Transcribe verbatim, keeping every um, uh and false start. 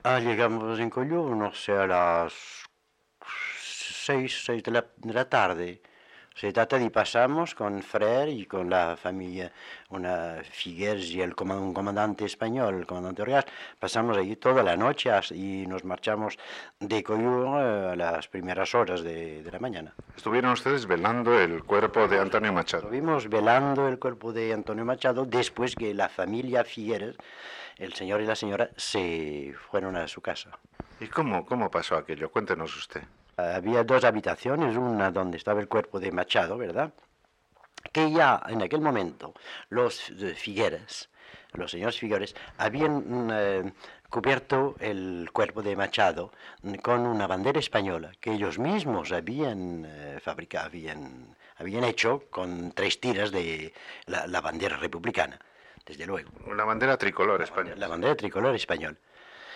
Ah, llegamos en Colló, no sé, a las seis, seis de la, de la tarde. Se trata de pasamos con Frer y con la familia, una Figueres y el comand un comandante español, el comandante Orgaz, pasamos allí toda la noche y nos marchamos de Colló a las primeras horas de, de la mañana. Estuvieron ustedes velando el cuerpo de Estuvimos, Antonio Machado. estuvimos velando el cuerpo de Antonio Machado después que la familia Figueres, el señor y la señora, se fueron a su casa. ¿Y cómo, cómo pasó aquello? Cuéntenos usted. Había dos habitaciones, una donde estaba el cuerpo de Machado, ¿verdad? Que ya en aquel momento los Figueres, los señores Figueres, habían eh, cubierto el cuerpo de Machado con una bandera española que ellos mismos habían eh, fabricado, habían, habían hecho con tres tiras de la, la bandera republicana, desde luego. La bandera tricolor La española. bandera, la bandera tricolor español.